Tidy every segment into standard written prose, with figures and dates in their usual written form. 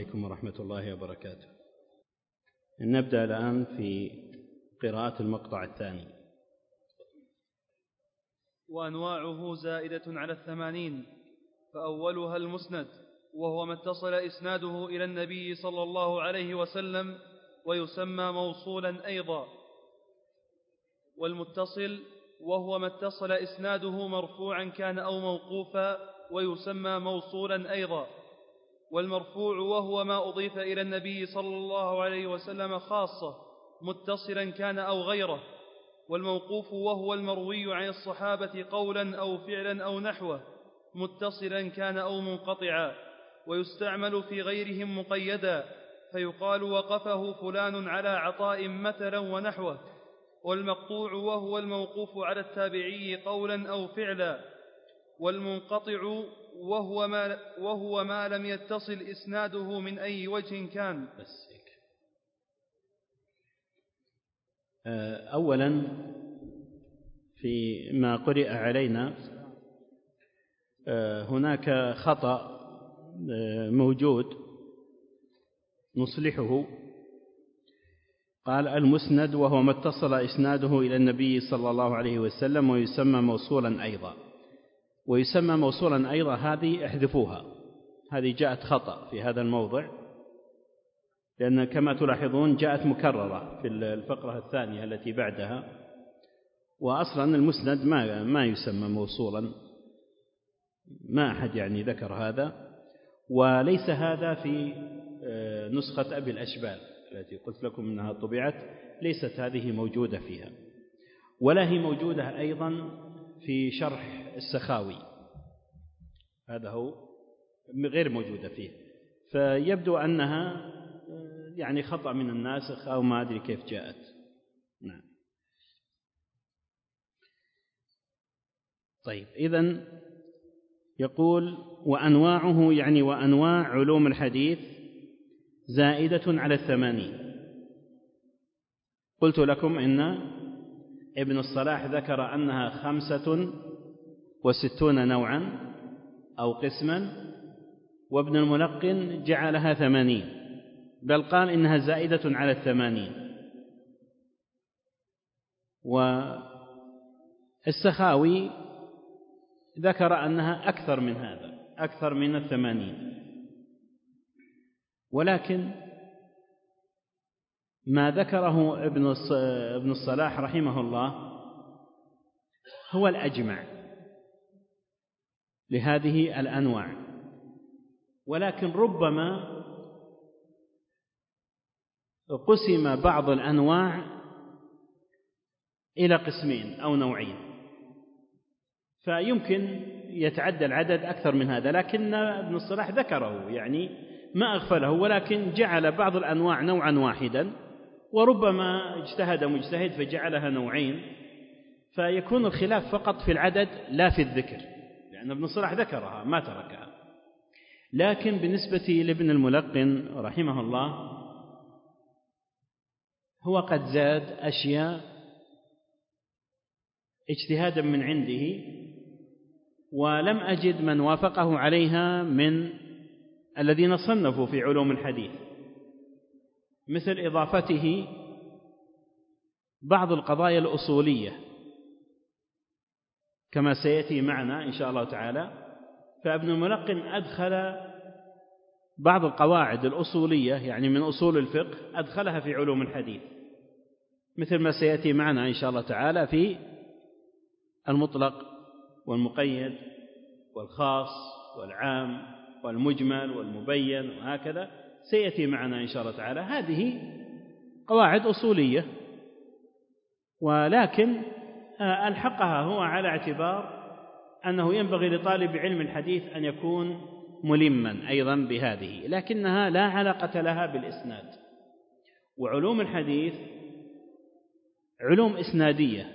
عليكم ورحمة الله وبركاته. نبدأ الآن في قراءة المقطع الثاني. وأنواعه زائدة على 80، فأولها المسند، وهو ما اتصل إسناده إلى النبي صلى الله عليه وسلم ويسمى موصولا أيضا. والمتصل وهو ما اتصل إسناده مرفوعا كان أو موقوفا ويسمى موصولا أيضا. والمرفوع وهو ما أضيف إلى النبي صلى الله عليه وسلم خاصة متصلا كان أو غيره. والموقوف وهو المروي عن الصحابة قولا أو فعلا أو نحوه متصلا كان أو منقطعا، ويستعمل في غيرهم مقيدا، فيقال وقفه فلان على عطاء مثلا ونحوه. والمقطوع وهو الموقوف على التابعي قولا أو فعلا. والمنقطع وهو ما لم يتصل إسناده من أي وجه كان. أولا فيما قرئ علينا هناك خطأ موجود نصلحه. قال المسند وهو ما اتصل إسناده إلى النبي صلى الله عليه وسلم ويسمى موصولا أيضا. ويسمى موصولا أيضا هذه احذفوها، هذه جاءت خطأ في هذا الموضع، لأن كما تلاحظون جاءت مكررة في الفقرة الثانية التي بعدها. وأصلا المسند ما يسمى موصولا، ما أحد يعني ذكر هذا. وليس هذا في نسخة أبي الأشبال التي قلت لكم أنها طبعت، ليست هذه موجودة فيها، ولا هي موجودة أيضا في شرح السخاوي، هذا هو غير موجودة فيه. فيبدو أنها يعني خطأ من الناسخ أو ما أدري كيف جاءت. نعم. طيب، إذن يقول وأنواعه يعني وأنواع علوم الحديث زائدة على 80. قلت لكم إن ابن الصلاح ذكر أنها 65 نوعا أو قسما، وابن الملقن جعلها 80، بل قال إنها زائدة على 80. والسخاوي ذكر أنها أكثر من هذا، أكثر من 80. ولكن ما ذكره ابن الصلاح رحمه الله هو الأجمع لهذه الأنواع، ولكن ربما قسم بعض الأنواع إلى قسمين أو نوعين، فيمكن يتعدى العدد أكثر من هذا. لكن ابن الصلاح ذكره، يعني ما أغفله، ولكن جعل بعض الأنواع نوعا واحدا، وربما اجتهد مجتهد فجعلها نوعين، فيكون الخلاف فقط في العدد لا في الذكر، لأن ابن الصلاح ذكرها ما تركها. لكن بالنسبة لابن الملقن رحمه الله هو قد زاد أشياء اجتهادا من عنده، ولم أجد من وافقه عليها من الذين صنفوا في علوم الحديث، مثل إضافته بعض القضايا الأصولية كما سيأتي معنا إن شاء الله تعالى. فابن الملقن أدخل بعض القواعد الأصولية يعني من أصول الفقه، أدخلها في علوم الحديث، مثل ما سيأتي معنا إن شاء الله تعالى في المطلق والمقيد والخاص والعام والمجمل والمبين، وهكذا سيأتي معنا إن شاء الله تعالى. هذه قواعد أصولية، ولكن ألحقها هو على اعتبار أنه ينبغي لطالب علم الحديث أن يكون ملما أيضا بهذه، لكنها لا علاقة لها بالإسناد. وعلوم الحديث علوم إسنادية،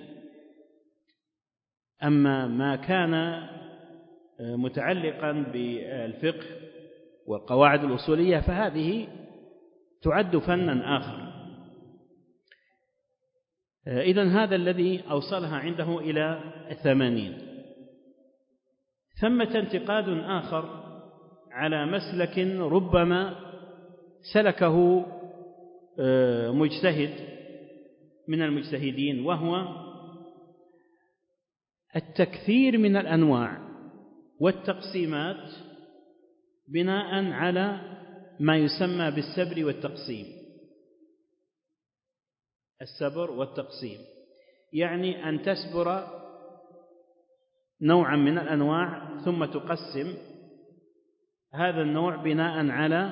أما ما كان متعلقا بالفقه والقواعد الأصولية فهذه تعد فنا آخر. إذن هذا الذي أوصلها عنده إلى 80. ثمة انتقاد آخر على مسلك ربما سلكه مجتهد من المجتهدين، وهو التكثير من الأنواع والتقسيمات بناء على ما يسمى بالسبر والتقسيم. السبر والتقسيم يعني أن تسبر نوعا من الأنواع ثم تقسم هذا النوع بناء على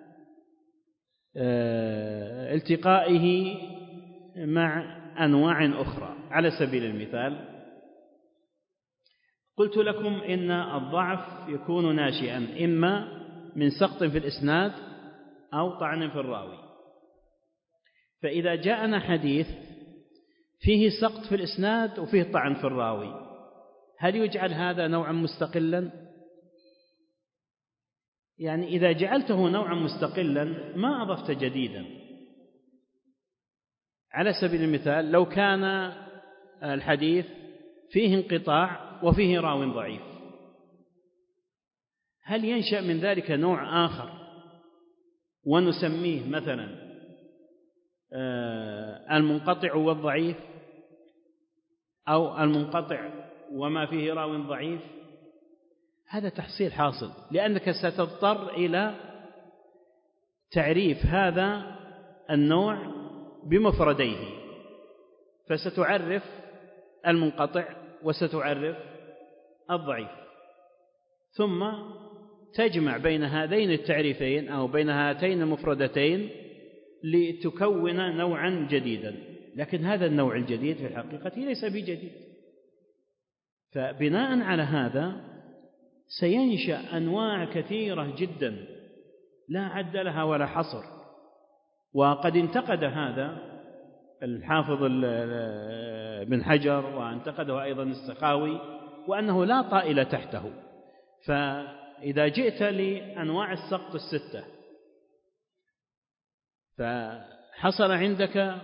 التقائه مع أنواع أخرى. على سبيل المثال قلت لكم إن الضعف يكون ناشئا إما من سقط في الإسناد أو طعن في الراوي. فإذا جاءنا حديث فيه سقط في الإسناد وفيه طعن في الراوي، هل يجعل هذا نوعا مستقلا؟ يعني إذا جعلته نوعا مستقلا ما أضفت جديدا. على سبيل المثال لو كان الحديث فيه انقطاع وفيه راو ضعيف، هل ينشأ من ذلك نوع آخر ونسميه مثلا المنقطع والضعيف، أو المنقطع وما فيه راو ضعيف؟ هذا تحصيل حاصل، لأنك ستضطر إلى تعريف هذا النوع بمفرديه، فستعرف المنقطع وستعرف الضعيف، ثم تجمع بين هذين التعريفين أو بين هاتين المفردتين لتكون نوعا جديدا. لكن هذا النوع الجديد في الحقيقة ليس بجديد. فبناء على هذا سينشأ أنواع كثيرة جدا لا عد لها ولا حصر. وقد انتقد هذا الحافظ بن حجر، وانتقده أيضا السخاوي، وأنه لا طائل تحته. فإذا جئت لأنواع السقط الستة فحصل عندك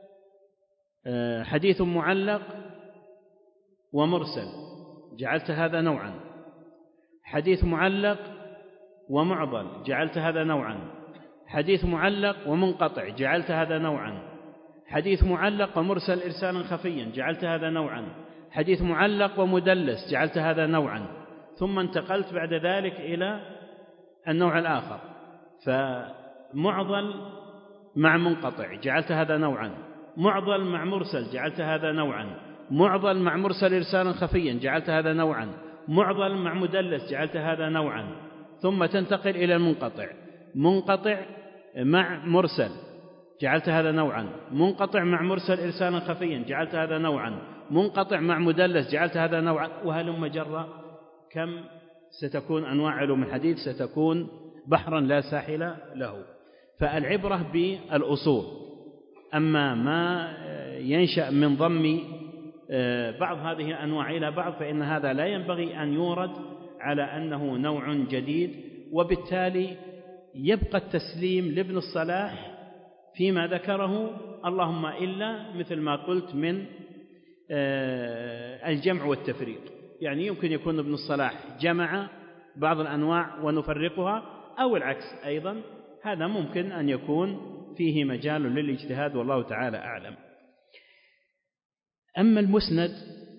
حديث معلق ومرسل، جعلت هذا نوعا. حديث معلق ومعضل، جعلت هذا نوعا. حديث معلق ومنقطع، جعلت هذا نوعا. حديث معلق ومرسل إرسالا خفيا، جعلت هذا نوعا. حديث معلق ومدلس، جعلت هذا نوعا. ثم انتقلت بعد ذلك إلى النوع الآخر، فمعضل مع منقطع، جعلت هذا نوعا. معضل مع مرسل، جعلت هذا نوعا. معضل مع مرسل إرسالا خفيا، جعلت هذا نوعا. معضل مع مدلس، جعلت هذا نوعا. ثم تنتقل إلى المنقطع. منقطع مع مرسل، جعلت هذا نوعا. منقطع مع مرسل إرسالا خفيا، جعلت هذا نوعا. منقطع مع مدلس، جعلت هذا نوعا. وهلم جرا. كم ستكون أنواع علوم الحديث؟ ستكون بحرا لا ساحل له. فالعبرة بالأصول. أما ما ينشأ من ضم بعض هذه الأنواع إلى بعض فإن هذا لا ينبغي أن يورد على أنه نوع جديد، وبالتالي يبقى التسليم لابن الصلاح فيما ذكره، اللهم إلا مثل ما قلت من الجمع والتفريق. يعني يمكن يكون ابن الصلاح جمع بعض الأنواع ونفرقها، أو العكس أيضا، هذا ممكن أن يكون فيه مجال للاجتهاد، والله تعالى أعلم. أما المسند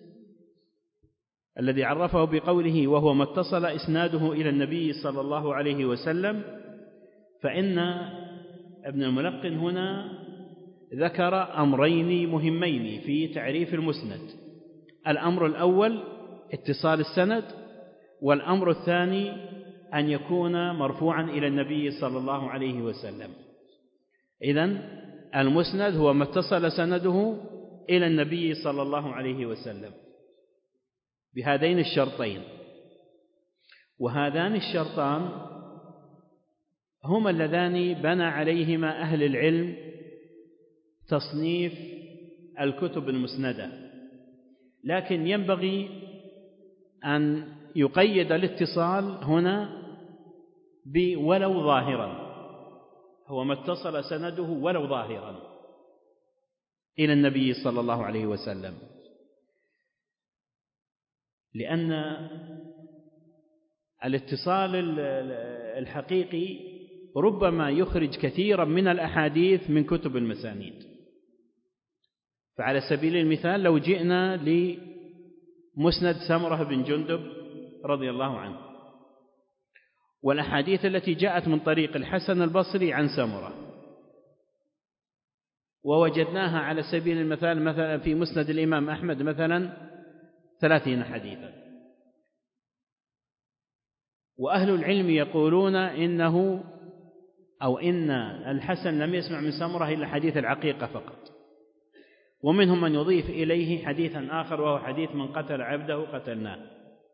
الذي عرفه بقوله وهو ما اتصل إسناده إلى النبي صلى الله عليه وسلم، فإن ابن الملقن هنا ذكر أمرين مهمين في تعريف المسند. الأمر الأول اتصال السند، والأمر الثاني أن يكون مرفوعا إلى النبي صلى الله عليه وسلم. إذن المسند هو ما اتصل سنده إلى النبي صلى الله عليه وسلم بهذين الشرطين. وهذان الشرطان هما اللذان بنى عليهما أهل العلم تصنيف الكتب المسندة. لكن ينبغي أن يقيد الاتصال هنا بولو ظاهرا، هو ما اتصل سنده ولو ظاهرا إلى النبي صلى الله عليه وسلم، لأن الاتصال الحقيقي ربما يخرج كثيرا من الأحاديث من كتب المسانيد. فعلى سبيل المثال لو جئنا لمسند سمرة بن جندب رضي الله عنه، والأحاديث التي جاءت من طريق الحسن البصري عن سمرة، ووجدناها على سبيل المثال مثلا في مسند الإمام أحمد مثلا 30 حديثا، وأهل العلم يقولون إن الحسن لم يسمع من سمرة إلا حديث العقيقة فقط، ومنهم من يضيف إليه حديثا آخر وهو حديث من قتل عبده قتلناه.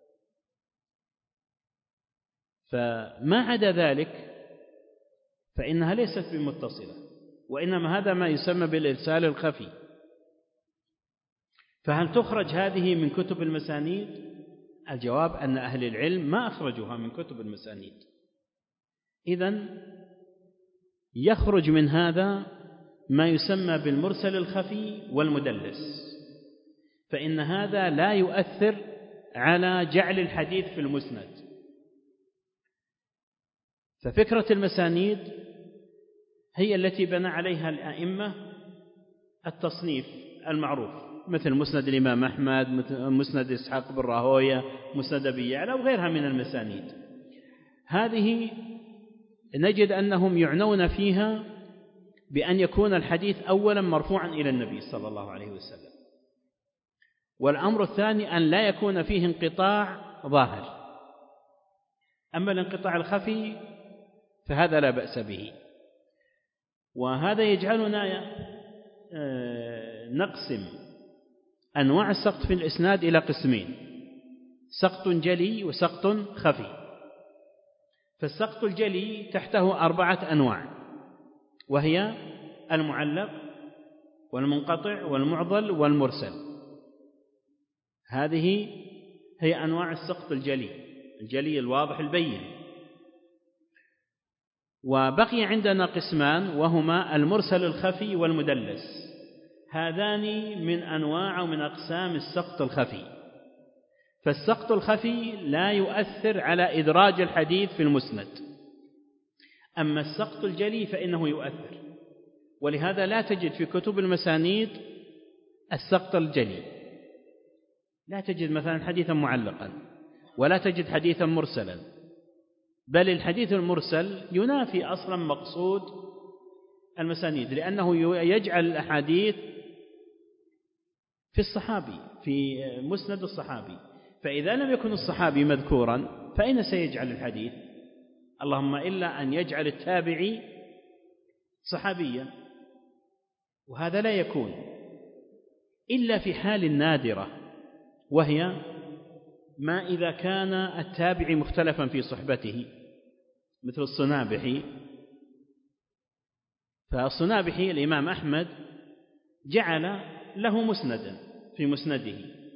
فما عدا ذلك فإنها ليست بمتصلة، وإنما هذا ما يسمى بالإرسال الخفي. فهل تخرج هذه من كتب المسانيد؟ الجواب أن أهل العلم ما أخرجوها من كتب المسانيد. إذن يخرج من هذا ما يسمى بالمرسل الخفي والمدلس، فإن هذا لا يؤثر على جعل الحديث في المسند. ففكرة المسانيد هي التي بنى عليها الأئمة التصنيف المعروف، مثل مسند الإمام أحمد، مسند إسحاق بن راهويه، مسند أبي يعلى وغيرها من المسانيد. هذه نجد أنهم يعنون فيها بأن يكون الحديث أولا مرفوعا إلى النبي صلى الله عليه وسلم، والأمر الثاني أن لا يكون فيه انقطاع ظاهر. أما الانقطاع الخفي فهذا لا بأس به. وهذا يجعلنا نقسم أنواع السقط في الإسناد إلى قسمين: سقط جلي وسقط خفي. فالسقط الجلي تحته 4 أنواع، وهي المعلق والمنقطع والمعضل والمرسل. هذه هي أنواع السقط الجلي الواضح البين. وبقي عندنا قسمان، وهما المرسل الخفي والمدلس. هذان من أنواع ومن أقسام السقط الخفي. فالسقط الخفي لا يؤثر على إدراج الحديث في المسند، أما السقط الجلي فإنه يؤثر، ولهذا لا تجد في كتب المسانيد السقط الجلي. لا تجد مثلا حديثا معلقا، ولا تجد حديثا مرسلا، بل الحديث المرسل ينافي أصلا مقصود المسانيد، لأنه يجعل الأحاديث في الصحابي، في مسند الصحابي. فإذا لم يكن الصحابي مذكورا فأين سيجعل الحديث؟ اللهم إلا أن يجعل التابعي صحابيا، وهذا لا يكون إلا في حال نادرة، وهي ما إذا كان التابعي مختلفا في صحبته، مثل الصنابحي. فالصنابحي الإمام أحمد جعل له مسندا في مسنده،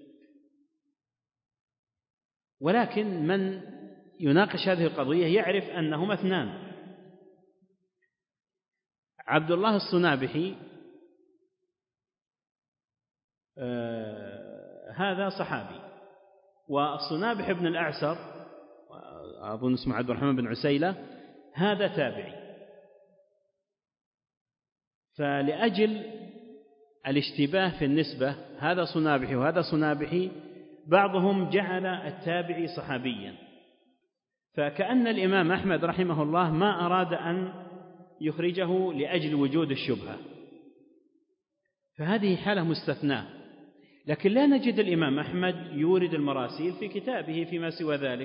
ولكن من يناقش هذه القضية يعرف أنهما 2: عبد الله الصنابحي هذا صحابي، والصنابح بن الأعسر أظن اسمه عبد الرحمن بن عسيلة هذا تابعي. فلأجل الاشتباه في النسبة، هذا صنابحي وهذا صنابحي، بعضهم جعل التابعي صحابيا، فكأن الإمام أحمد رحمه الله ما أراد أن يخرجه لأجل وجود الشبهة، فهذه حالة مستثناة. لكن لا نجد الإمام أحمد يورد المراسيل في كتابه فيما سوى ذلك.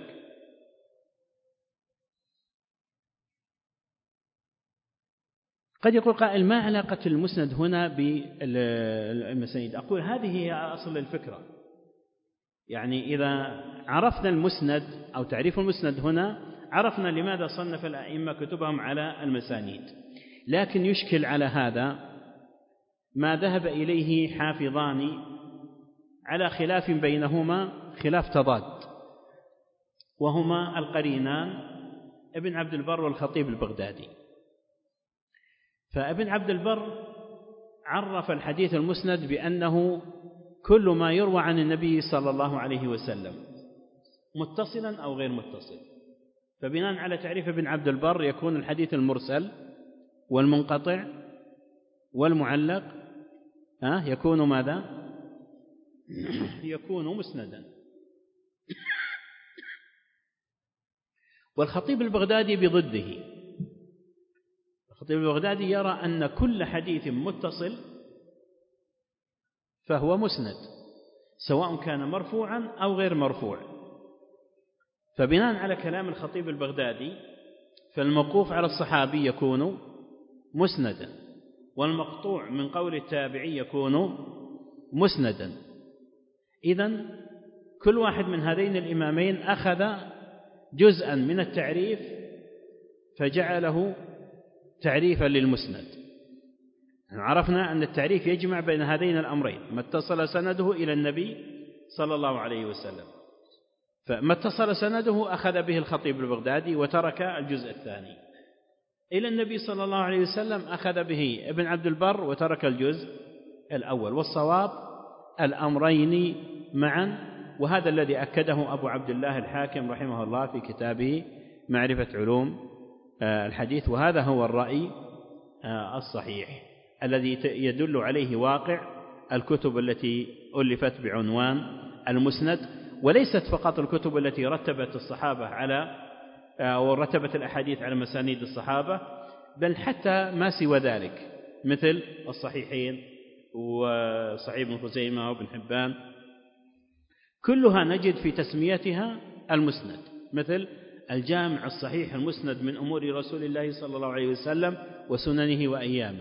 قد يقول قائل: ما علاقة المسند هنا بالمسانيد؟ أقول هذه هي أصل الفكرة. يعني إذا عرفنا المسند أو تعريف المسند هنا، عرفنا لماذا صنف الأئمة كتبهم على المسانيد. لكن يشكل على هذا ما ذهب إليه حافظان على خلاف بينهما خلاف تضاد، وهما القرينان ابن عبد البر والخطيب البغدادي. فابن عبد البر عرف الحديث المسند بأنه كل ما يروى عن النبي صلى الله عليه وسلم متصلا أو غير متصل. فبناء على تعريف ابن عبد البر يكون الحديث المرسل والمنقطع والمعلق يكون ماذا؟ يكون مسندا. والخطيب البغدادي بضده، الخطيب البغدادي يرى أن كل حديث متصل فهو مسند سواء كان مرفوعا أو غير مرفوع. فبناء على كلام الخطيب البغدادي فالموقوف على الصحابي يكون مسندا، والمقطوع من قول التابعي يكون مسندا. إذن كل واحد من هذين الإمامين أخذ جزءا من التعريف فجعله تعريفا للمسند. عرفنا أن التعريف يجمع بين هذين الأمرين، ما اتصل سنده إلى النبي صلى الله عليه وسلم، فما اتصل سنده أخذ به الخطيب البغدادي وترك الجزء الثاني. إلى النبي صلى الله عليه وسلم أخذ به ابن عبد البر وترك الجزء الأول. والصواب الأمرين معا، وهذا الذي أكده أبو عبد الله الحاكم رحمه الله في كتابه معرفة علوم الحديث، وهذا هو الرأي الصحيح الذي يدل عليه واقع الكتب التي ألفت بعنوان المسند، وليست فقط الكتب التي رتبت الصحابة على أو رتبت الأحاديث على مسانيد الصحابة، بل حتى ما سوى ذلك مثل الصحيحين وصحيح ابن خزيمة وابن حبان، كلها نجد في تسميتها المسند، مثل الجامع الصحيح المسند من أمور رسول الله صلى الله عليه وسلم وسننه وأيامه.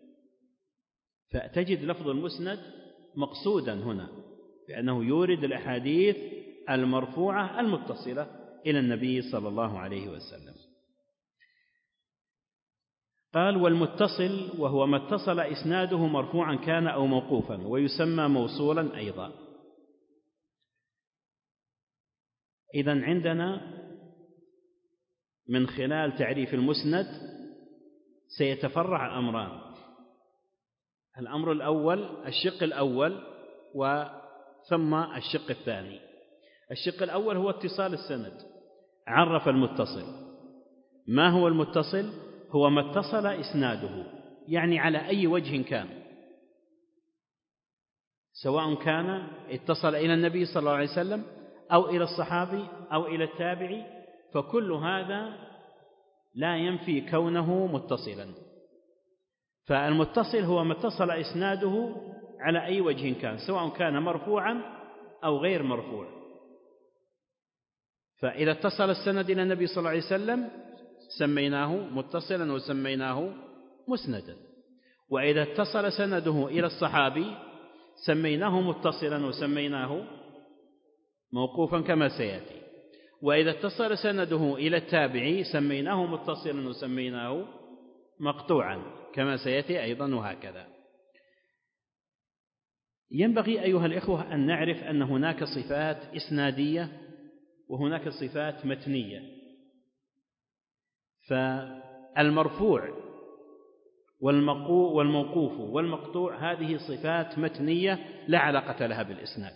فتجد لفظ المسند مقصودا هنا بأنه يورد الأحاديث المرفوعة المتصلة إلى النبي صلى الله عليه وسلم. قال: والمتصل وهو ما اتصل إسناده مرفوعا كان أو موقوفا، ويسمى موصولا أيضا. إذن عندنا من خلال تعريف المسند سيتفرع أمران. الأمر الأول الشق الأول وثم الشق الثاني. الشق الأول هو اتصال السند. عرف المتصل. ما هو المتصل؟ هو ما اتصل إسناده، يعني على أي وجه كان، سواء كان اتصل إلى النبي صلى الله عليه وسلم أو إلى الصحابي أو إلى التابعي، فكل هذا لا ينفي كونه متصلا. فالمتصل هو ما اتصل إسناده على أي وجه كان، سواء كان مرفوعا أو غير مرفوع. فإذا اتصل السند إلى النبي صلى الله عليه وسلم سميناه متصلا وسميناه مسندا، وإذا اتصل سنده إلى الصحابي سميناه متصلا وسميناه موقوفا كما سيأتي، وإذا اتصل سنده إلى التابعي سميناه متصلا وسميناه مقطوعا كما سيأتي أيضا، وهكذا. ينبغي أيها الإخوة أن نعرف أن هناك صفات إسنادية وهناك صفات متنية. فالمرفوع والموقوف والمقطوع هذه صفات متنية لا علاقة لها بالإسناد.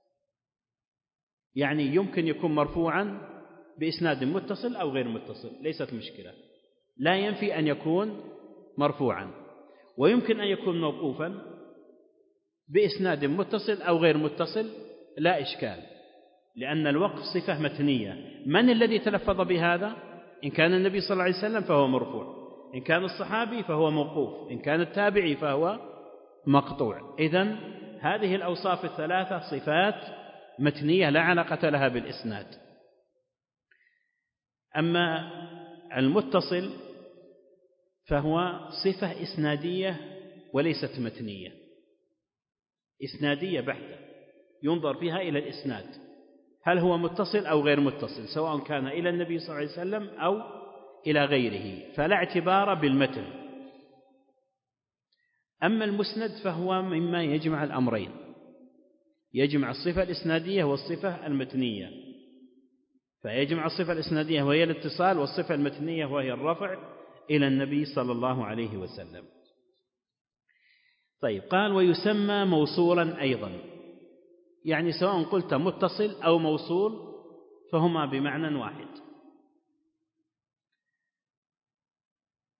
يعني يمكن يكون مرفوعا بإسناد متصل أو غير متصل، ليست مشكلة، لا ينفي أن يكون مرفوعا، ويمكن أن يكون موقوفا بإسناد متصل أو غير متصل، لا إشكال، لأن الوقف صفة متنية. من الذي تلفظ بهذا؟ إن كان النبي صلى الله عليه وسلم فهو مرفوع، إن كان الصحابي فهو موقوف، إن كان التابعي فهو مقطوع. إذن هذه الأوصاف الثلاثة صفات متنية لا علاقة لها بالإسناد. أما المتصل فهو صفة إسنادية وليست متنية، إسنادية بحتة، ينظر فيها إلى الإسناد، هل هو متصل أو غير متصل، سواء كان إلى النبي صلى الله عليه وسلم أو إلى غيره، فلا اعتبار بالمتن. أما المسند فهو مما يجمع الأمرين، يجمع الصفة الإسنادية والصفة المتنية، فيجمع الصفة الإسنادية وهي الاتصال، والصفة المتنية وهي الرفع إلى النبي صلى الله عليه وسلم. طيب، قال: ويسمى موصولا أيضا، يعني سواء قلت متصل أو موصول فهما بمعنى واحد.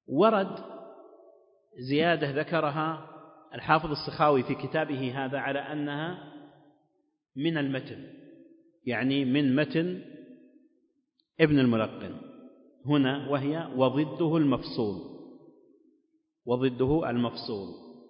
ورد زيادة ذكرها الحافظ السخاوي في كتابه هذا على أنها من المتن، يعني من متن ابن الملقن هنا، وهي وضده المفصول، وضده المفصول.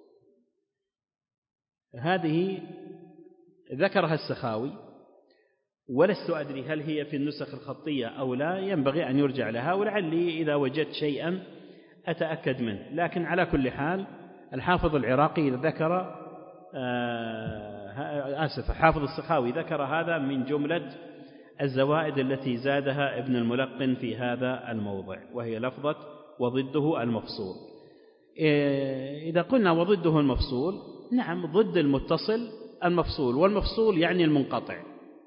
هذه ذكرها السخاوي، ولست أدري هل هي في النسخ الخطية أو لا، ينبغي أن يرجع لها، ولعلي إذا وجدت شيئا أتأكد منه. لكن على كل حال الحافظ العراقي ذكر حافظ السخاوي ذكر هذا من جملة الزوائد التي زادها ابن الملقن في هذا الموضع، وهي لفظة وضده المفصول. إذا قلنا وضده المفصول، نعم ضد المتصل المفصول، والمفصول يعني المنقطع،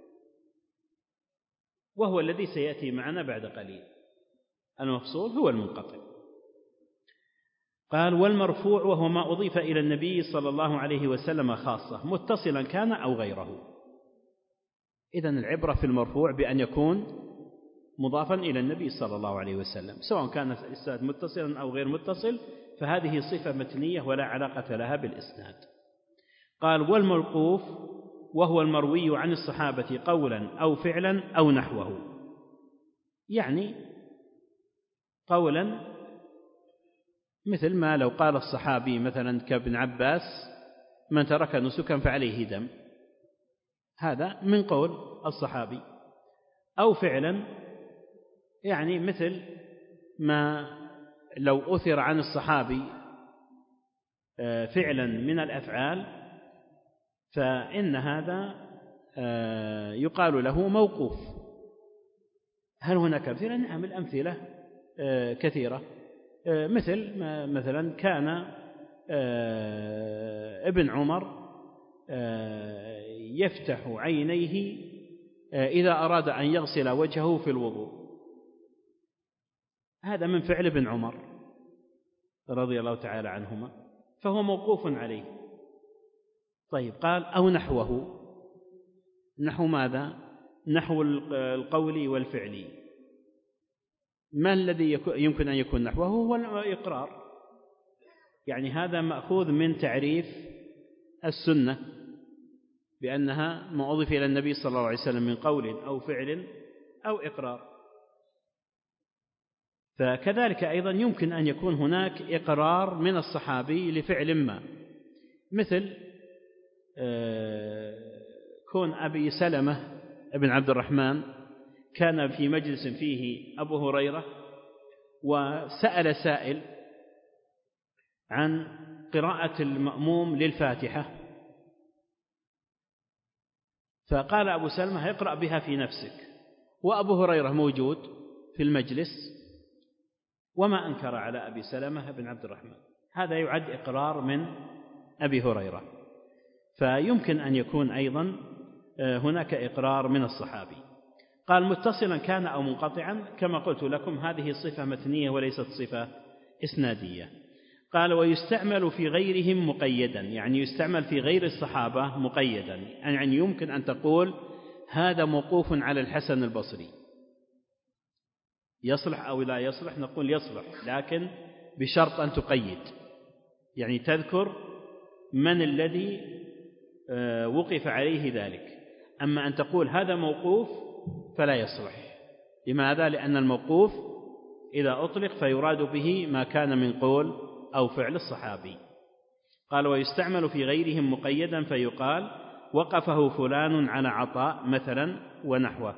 وهو الذي سيأتي معنا بعد قليل. المفصول هو المنقطع. قال والمرفوع وهو ما أضيف إلى النبي صلى الله عليه وسلم خاصة متصلا كان أو غيره. إذن العبرة في المرفوع بأن يكون مضافا إلى النبي صلى الله عليه وسلم، سواء كان الإسناد متصلا أو غير متصل، فهذه صفة متنية ولا علاقة لها بالإسناد. قال والموقوف وهو المروي عن الصحابة قولا أو فعلا أو نحوه، يعني قولا مثل ما لو قال الصحابي مثلا كابن عباس من ترك نسكا فعليه دم، هذا من قول الصحابي. أو فعلا يعني مثل ما لو أثر عن الصحابي فعلا من الأفعال فإن هذا يقال له موقوف. هل هناك أمثلة؟ نعم الأمثلة كثيرة. مثلا كان ابن عمر يفتح عينيه إذا أراد أن يغسل وجهه في الوضوء، هذا من فعل ابن عمر رضي الله تعالى عنهما، فهو موقوف عليه. طيب قال أو نحوه، نحو ماذا؟ نحو القول والفعل. ما الذي يمكن أن يكون نحوه؟ هو الإقرار، يعني هذا مأخوذ من تعريف السنة بأنها ما أضيف إلى النبي صلى الله عليه وسلم من قول أو فعل أو إقرار. فكذلك أيضا يمكن أن يكون هناك إقرار من الصحابي لفعل ما، مثل كون أبي سلمة ابن عبد الرحمن كان في مجلس فيه أبو هريرة، وسأل سائل عن قراءة المأموم للفاتحة، فقال أبو سلمة اقرأ بها في نفسك، وأبو هريرة موجود في المجلس وما أنكر على أبي سلمة بن عبد الرحمن. هذا يعد إقرار من أبي هريرة. فيمكن أن يكون أيضا هناك إقرار من الصحابي. قال متصلا كان أو منقطعا، كما قلت لكم هذه صفة متنية وليست صفة إسنادية. قال ويستعمل في غيرهم مقيدا، يعني يستعمل في غير الصحابة مقيدا، يعني يمكن أن تقول هذا موقوف على الحسن البصري، يصلح أو لا يصلح؟ نقول يصلح، لكن بشرط أن تقيد، يعني تذكر من الذي وقف عليه ذلك. أما أن تقول هذا موقوف فلا يصلح. لماذا؟ لأن الموقوف إذا أطلق فيراد به ما كان من قول أو فعل الصحابي. قال ويستعمل في غيرهم مقيدا، فيقال وقفه فلان على عطاء مثلا ونحوه.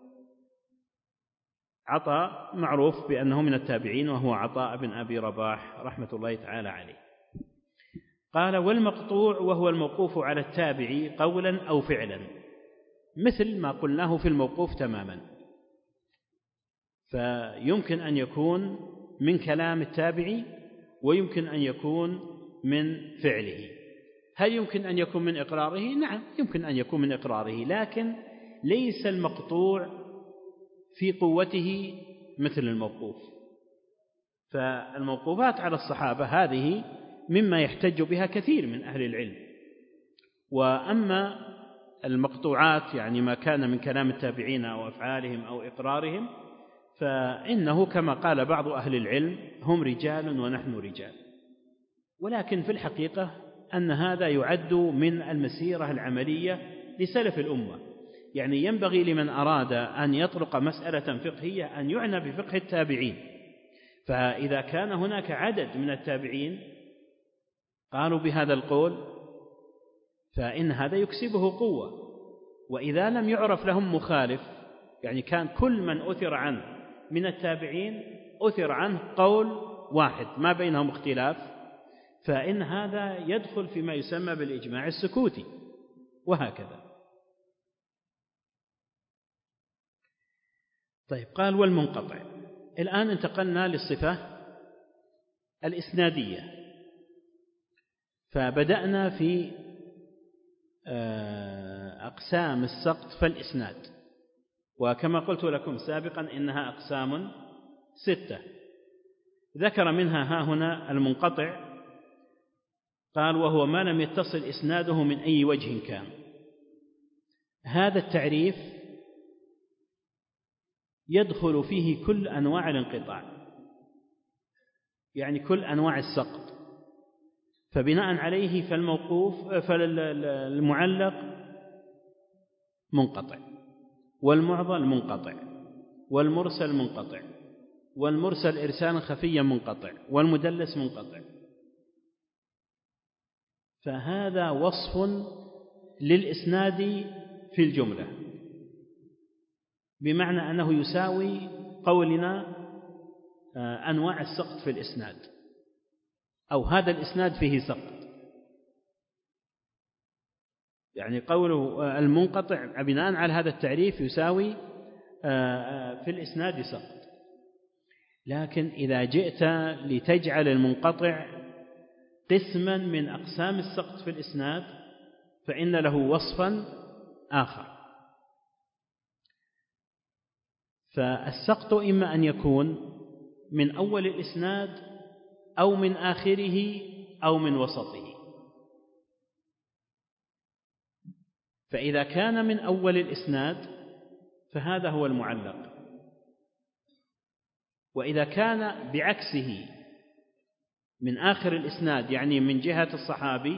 عطاء معروف بأنه من التابعين، وهو عطاء بن أبي رباح رحمة الله تعالى عليه. قال والمقطوع وهو الموقوف على التابعي قولا أو فعلا، مثل ما قلناه في الموقوف تماما. فيمكن أن يكون من كلام التابعي ويمكن أن يكون من فعله. هل يمكن أن يكون من إقراره؟ نعم يمكن أن يكون من إقراره، لكن ليس المقطوع في قوته مثل الموقوف. فالموقوفات على الصحابة هذه مما يحتج بها كثير من أهل العلم. وأما المقطوعات يعني ما كان من كلام التابعين أو أفعالهم أو إقرارهم، فإنه كما قال بعض أهل العلم هم رجال ونحن رجال، ولكن في الحقيقة أن هذا يعد من المسيرة العملية لسلف الأمة. يعني ينبغي لمن أراد أن يطرق مسألة فقهية أن يعنى بفقه التابعين، فإذا كان هناك عدد من التابعين قالوا بهذا القول فإن هذا يكسبه قوة. وإذا لم يعرف لهم مخالف، يعني كان كل من أثر عنه من التابعين أثر عنه قول واحد ما بينهم اختلاف، فإن هذا يدخل فيما يسمى بالإجماع السكوتي، وهكذا. طيب، قال والمنقطع. الآن انتقلنا للصفة الإسنادية، فبدأنا في أقسام السقط فالإسناد، وكما قلت لكم سابقا إنها أقسام 6. ذكر منها ها هنا المنقطع، قال وهو ما لم يتصل إسناده من أي وجه كان. هذا التعريف يدخل فيه كل أنواع الانقطاع، يعني كل أنواع السقط، فبناء عليه فالمعلق منقطع، والمعضل منقطع، والمرسل منقطع، والمرسل إرسالا خفيا منقطع، والمدلس منقطع. فهذا وصف للإسناد في الجملة، بمعنى أنه يساوي قولنا أنواع السقط في الإسناد، أو هذا الإسناد فيه سقط. يعني قوله المنقطع بناء على هذا التعريف يساوي في الإسناد سقط. لكن إذا جئت لتجعل المنقطع قسما من أقسام السقط في الإسناد فإن له وصفا آخر. فالسقط إما أن يكون من أول الإسناد أو من آخره أو من وسطه. فإذا كان من أول الإسناد فهذا هو المعلق، وإذا كان بعكسه من آخر الإسناد يعني من جهة الصحابي،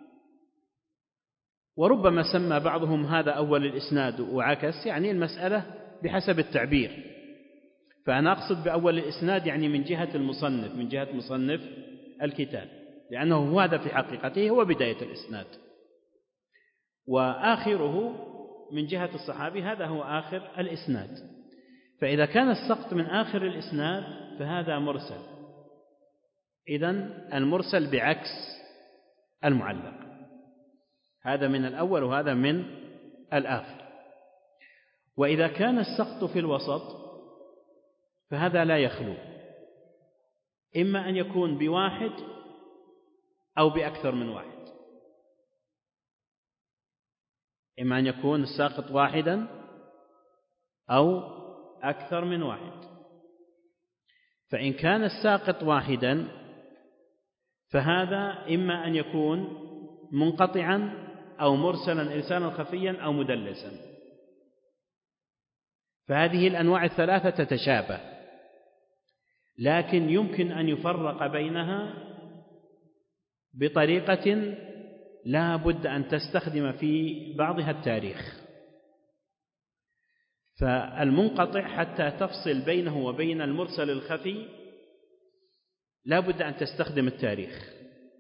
وربما سمى بعضهم هذا أول الإسناد وعكس، يعني المسألة بحسب التعبير. فأنا أقصد بأول الإسناد يعني من جهة المصنف، من جهة مصنف الكتاب، لأنه هذا في حقيقته هو بداية الإسناد، وآخره من جهة الصحابي هذا هو آخر الإسناد. فإذا كان السقط من آخر الإسناد فهذا مرسل، إذن المرسل بعكس المعلق، هذا من الأول وهذا من الآخر. وإذا كان السقط في الوسط فهذا لا يخلو، إما أن يكون بواحد أو بأكثر من واحد، إما أن يكون الساقط واحدا أو أكثر من واحد. فإن كان الساقط واحدا فهذا إما أن يكون منقطعا أو مرسلا إرسالا خفيا أو مدلسا. فهذه الأنواع الثلاثة تتشابه، لكن يمكن أن يفرق بينها بطريقة لا بد أن تستخدم في بعضها التاريخ. فالمنقطع حتى تفصل بينه وبين المرسل الخفي لا بد أن تستخدم التاريخ،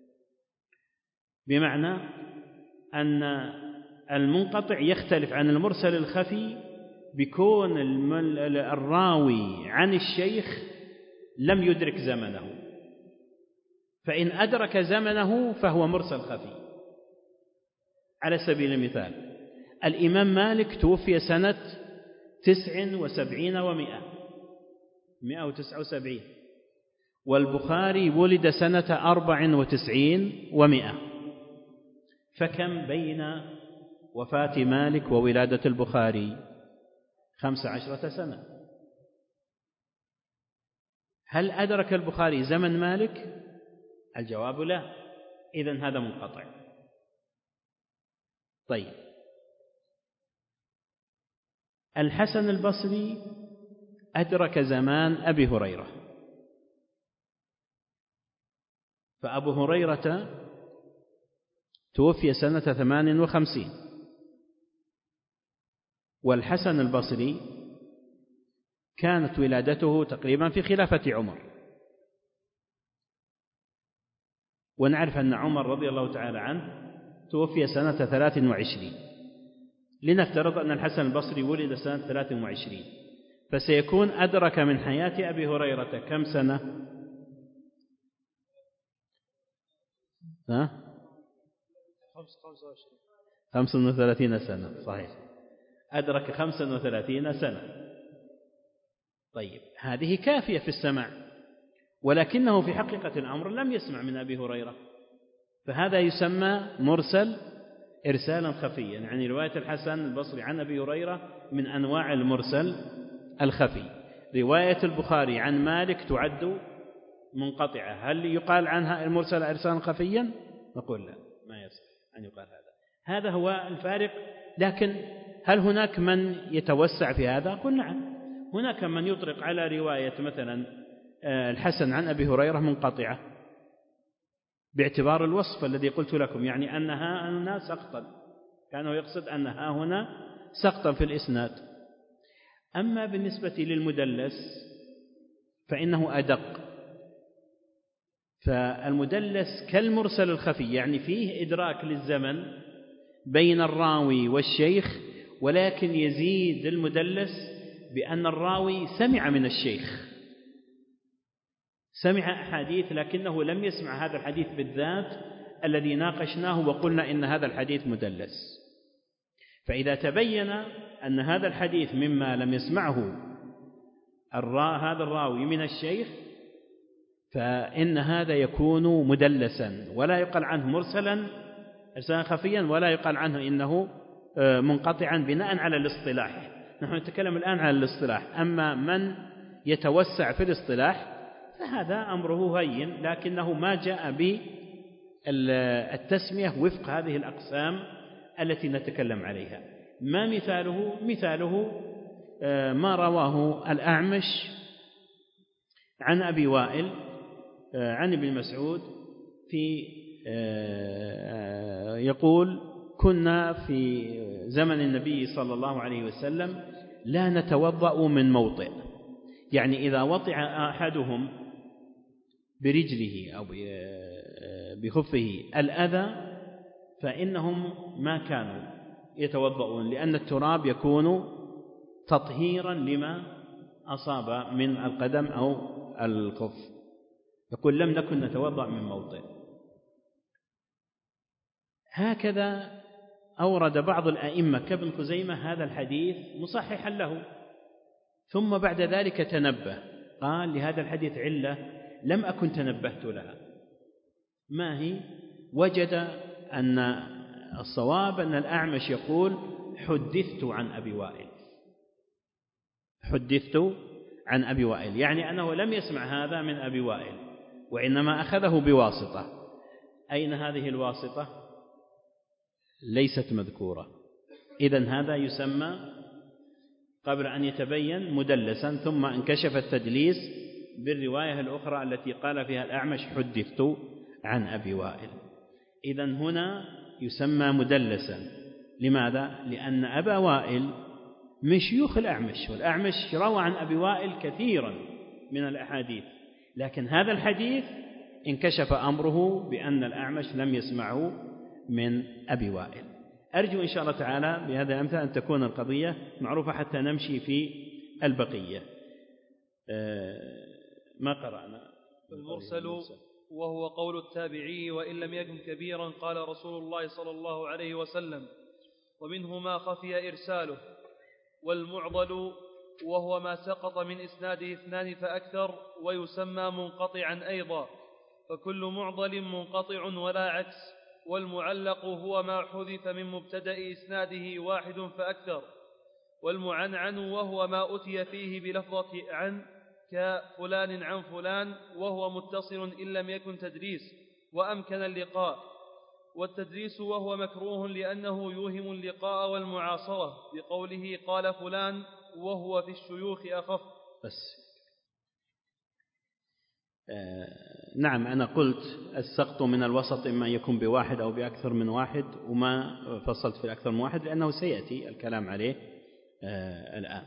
بمعنى أن المنقطع يختلف عن المرسل الخفي بكون الراوي عن الشيخ لم يدرك زمنه، فإن أدرك زمنه فهو مرسل خفي. على سبيل المثال الإمام مالك توفي سنة 79 و100 179، والبخاري ولد سنة 94 و100، فكم بين وفاة مالك وولادة البخاري؟ 15 سنة. هل أدرك البخاري زمن مالك؟ الجواب لا، إذن هذا منقطع. طيب، الحسن البصري أدرك زمان أبي هريرة، فأبو هريرة توفي سنة 58، والحسن البصري كانت ولادته تقريبا في خلافة عمر، ونعرف أن عمر رضي الله تعالى عنه توفي سنة 23. لنفترض أن الحسن البصري ولد سنة 23، فسيكون أدرك من حياة أبي هريرة كم سنة؟ 35 سنة، صحيح، أدرك 35 سنة. طيب، هذه كافية في السماع، ولكنه في حقيقة الأمر لم يسمع من أبي هريرة، فهذا يسمى مرسل إرسالا خفيا، يعني رواية الحسن البصري عن أبي هريرة من أنواع المرسل الخفي. رواية البخاري عن مالك تعد منقطعة، هل يقال عنها المرسل إرسالا خفيا؟ نقول لا، ما يصح أن يقال هذا هو الفارق. لكن هل هناك من يتوسع في هذا؟ قل نعم، هناك من يطلق على رواية مثلا الحسن عن أبي هريرة منقطعة باعتبار الوصف الذي قلت لكم، يعني أنها هنا سقطا، كانه يقصد أنها هنا سقطا في الإسناد. أما بالنسبة للمدلس فإنه أدق، فالمدلس كالمرسل الخفي، يعني فيه إدراك للزمن بين الراوي والشيخ، ولكن يزيد المدلس بأن الراوي سمع من الشيخ، سمع أحاديث لكنه لم يسمع هذا الحديث بالذات الذي ناقشناه وقلنا إن هذا الحديث مدلس. فإذا تبين أن هذا الحديث مما لم يسمعه هذا الراوي من الشيخ، فإن هذا يكون مدلسا، ولا يقال عنه مرسلا إرسالا خفيا، ولا يقال عنه إنه منقطعا بناء على الاصطلاح. نحن نتكلم الآن على الاصطلاح، أما من يتوسع في الاصطلاح فهذا أمره هين، لكنه ما جاء بالتسمية وفق هذه الأقسام التي نتكلم عليها. ما مثاله؟ مثاله ما رواه الأعمش عن أبي وائل عن ابن مسعود في يقول: كنا في زمن النبي صلى الله عليه وسلم لا نتوضأ من موطئ، يعني إذا وطع أحدهم برجله أو بخفه الأذى فإنهم ما كانوا يتوضؤون، لأن التراب يكون تطهيرا لما أصاب من القدم أو الخف. يقول: لم نكن نتوضأ من موطئ. هكذا أورد بعض الأئمة كابن خزيمة هذا الحديث مصححا له، ثم بعد ذلك تنبه قال: لهذا الحديث علة لم أكن تنبهت لها. ما هي؟ وجد أن الصواب أن الأعمش يقول: حدثت عن أبي وائل، حدثت عن أبي وائل، يعني أنه لم يسمع هذا من أبي وائل، وإنما أخذه بواسطة. أين هذه الواسطة؟ ليست مذكورة. إذن هذا يسمى قبل أن يتبين مدلسا، ثم انكشف التدليس بالرواية الأخرى التي قال فيها الأعمش: حدثت عن أبي وائل. إذن هنا يسمى مدلسا. لماذا؟ لأن أبا وائل من شيوخ الأعمش، والأعمش روى عن أبي وائل كثيرا من الأحاديث، لكن هذا الحديث انكشف أمره بأن الأعمش لم يسمعه من أبي وائل. أرجو إن شاء الله تعالى بهذا الأمثال أن تكون القضية معروفة حتى نمشي في البقية. ما قرأنا المرسل وهو قول التابعي وإن لم يكن كبيرا، قال رسول الله صلى الله عليه وسلم، ومنه ما خفي إرساله. والمعضل وهو ما سقط من إسناده اثنان فأكثر، ويسمى منقطعا أيضا، فكل معضل منقطع ولا عكس. والمعلق هو ما حذف من مبتدأ إسناده واحد فأكثر. والمعنعن وهو ما أتي فيه بلفظة عن، كفلان عن فلان، وهو متصل إن لم يكن تدريس وأمكن اللقاء. والتدريس وهو مكروه لأنه يوهم اللقاء والمعاصرة، بقوله قال فلان، وهو في الشيوخ أخف. بس. نعم، أنا قلت السقط من الوسط إما أن يكون بواحد أو بأكثر من واحد، وما فصلت في الأكثر من واحد لأنه سيأتي الكلام عليه الآن.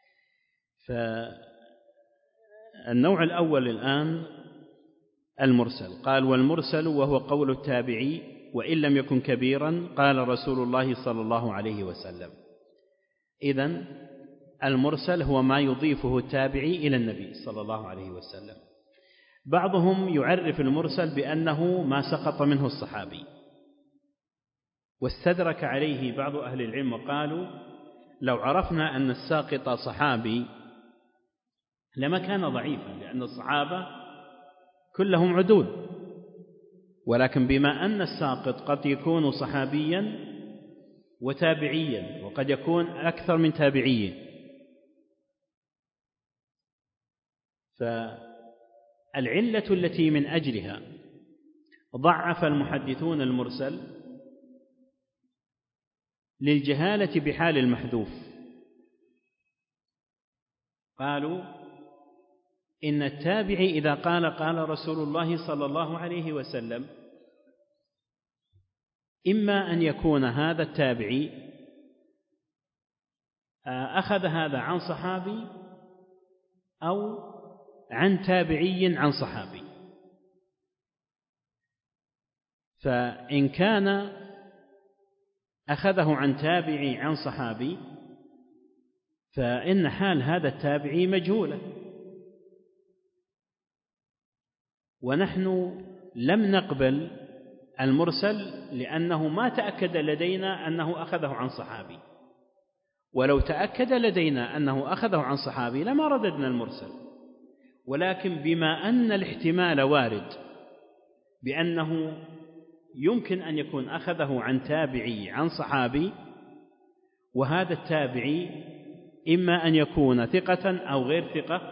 فالنوع الأول الآن المرسل. قال: والمرسل وهو قول التابعي وإن لم يكن كبيرا قال رسول الله صلى الله عليه وسلم. إذن المرسل هو ما يضيفه التابعي إلى النبي صلى الله عليه وسلم. بعضهم يعرف المرسل بأنه ما سقط منه الصحابي، واستدرك عليه بعض أهل العلم وقالوا: لو عرفنا أن الساقط صحابي لما كان ضعيفا، لأن الصحابة كلهم عدول، ولكن بما أن الساقط قد يكون صحابيا وتابعيا، وقد يكون أكثر من تابعي، فالعلة التي من أجلها ضعف المحدثون المرسل للجهالة بحال المحذوف. قالوا: إن التابعي إذا قال قال رسول الله صلى الله عليه وسلم، إما أن يكون هذا التابعي أخذ هذا عن صحابي أو عن تابعي عن صحابي. فإن كان أخذه عن تابعي عن صحابي فإن حال هذا التابعي مجهولة، ونحن لم نقبل المرسل لأنه ما تأكد لدينا أنه أخذه عن صحابي، ولو تأكد لدينا أنه أخذه عن صحابي لما رددنا المرسل. ولكن بما أن الاحتمال وارد بأنه يمكن أن يكون أخذه عن تابعي عن صحابي، وهذا التابعي إما أن يكون ثقة أو غير ثقة،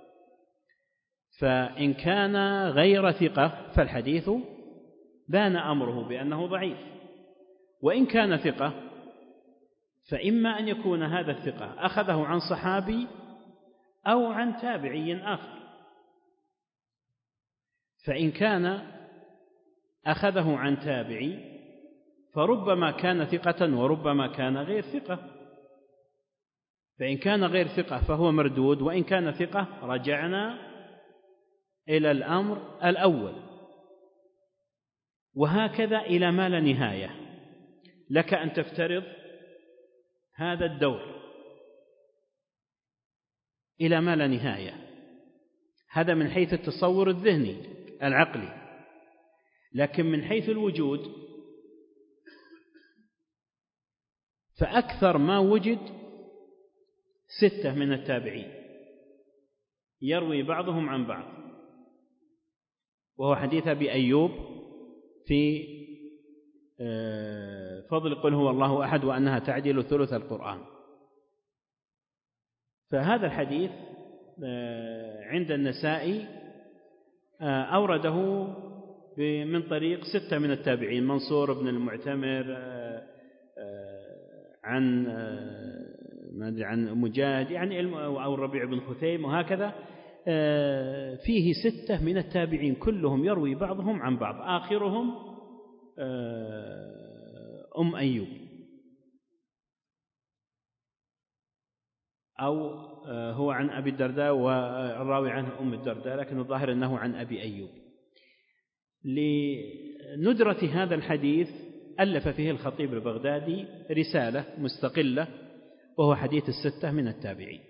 فإن كان غير ثقة فالحديث بان أمره بأنه ضعيف، وإن كان ثقة فإما أن يكون هذا الثقة أخذه عن صحابي أو عن تابعي آخر. فإن كان أخذه عن تابعي فربما كان ثقة وربما كان غير ثقة، فإن كان غير ثقة فهو مردود، وإن كان ثقة رجعنا إلى الأمر الأول، وهكذا إلى ما لا نهاية. لك أن تفترض هذا الدور إلى ما لا نهاية، هذا من حيث التصور الذهني العقلي. لكن من حيث الوجود فأكثر ما وجد 6 من التابعين يروي بعضهم عن بعض، وهو حديث أبي أيوب في فضل قل هو الله أحد وأنها تعدل ثلث القرآن. فهذا الحديث عند النسائي أورده من طريق 6 من التابعين: منصور بن المعتمر عن مجاهد يعني أو الربيع بن خثيم، وهكذا. فيه 6 من التابعين كلهم يروي بعضهم عن بعض، آخرهم أم أيوب، أو هو عن أبي الدرداء والراوي عنه أم الدرداء، لكن الظاهر أنه عن أبي أيوب. لندرة هذا الحديث ألف فيه الخطيب البغدادي رسالة مستقلة، وهو حديث 6 من التابعين.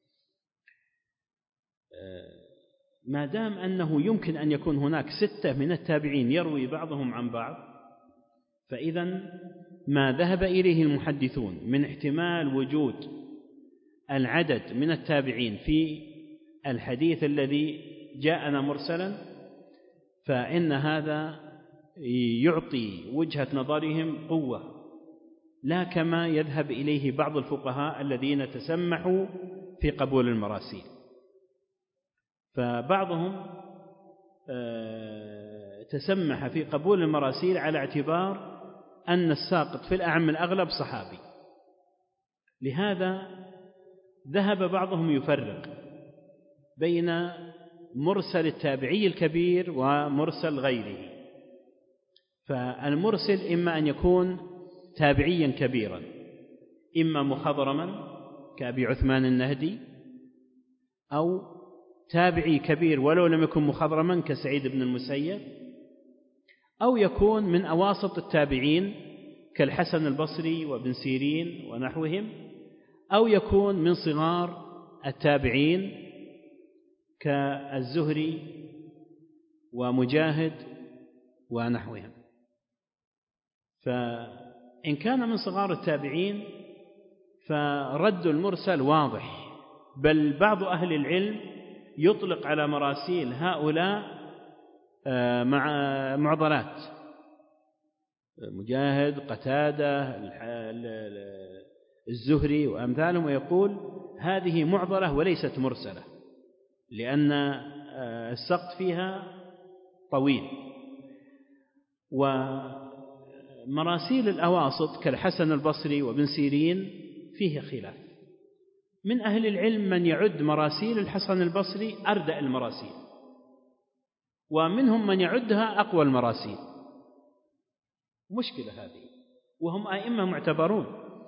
ما دام أنه يمكن أن يكون هناك 6 من التابعين يروي بعضهم عن بعض، فإذا ما ذهب إليه المحدثون من احتمال وجود العدد من التابعين في الحديث الذي جاءنا مرسلا، فإن هذا يعطي وجهة نظرهم قوة، لا كما يذهب إليه بعض الفقهاء الذين تسمحوا في قبول المراسيل. فبعضهم تسمح في قبول المراسيل على اعتبار أن الساقط في الأعم الأغلب صحابي، لهذا ذهب بعضهم يفرق بين مرسل التابعي الكبير ومرسل غيره. فالمرسل إما أن يكون تابعيا كبيرا، إما مخضرما كأبي عثمان النهدي، أو تابعي كبير ولو لم يكن مخضرما كسعيد بن المسيب، أو يكون من أواسط التابعين كالحسن البصري وابن سيرين ونحوهم، أو يكون من صغار التابعين كالزهري ومجاهد ونحوهم. فإن كان من صغار التابعين فرد المرسل واضح، بل بعض أهل العلم يطلق على مراسيل هؤلاء مع معضلات، مجاهد، قتادة، الزهري وأمثالهم، ويقول هذه معضلة وليست مرسلة لأن السقط فيها طويل. ومراسيل الأواسط كالحسن البصري وابن سيرين فيه خلاف، من أهل العلم من يعد مراسيل الحسن البصري أردأ المراسيل، ومنهم من يعدها أقوى المراسيل. مشكلة هذه، وهم أئمة معتبرون،